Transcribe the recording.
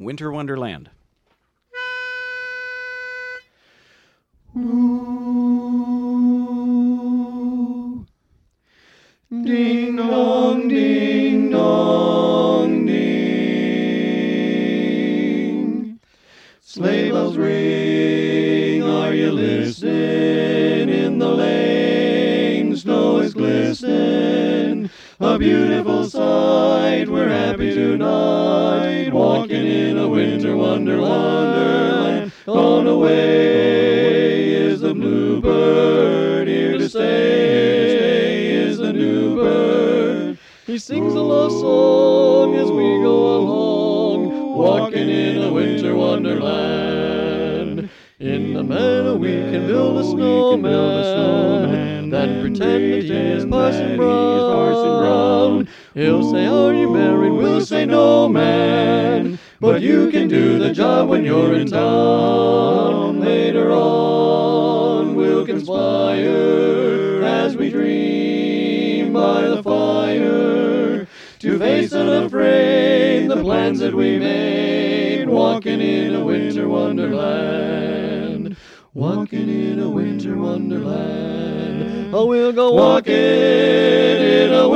Winter Wonderland. Ooh. Ding dong, ding dong, ding. Sleigh bells ring, are you listening? In the lane, snow is glistening. A beautiful sight, we're happy tonight, walking in a winter wonderland. On the way is the bluebird, here to stay is the new bird. He sings a love song as we go along, walking in a winter wonderland. In the meadow we can build a snowman, that pretend that he is Parson Brown. He'll say, are you married? We'll say, no, man. But you can do the job when you're in town. Later on we'll conspire as we dream by the fire to face unafraid the plans that we made, walking in a winter wonderland. Walking in a winter wonderland. Oh, we'll go walking in a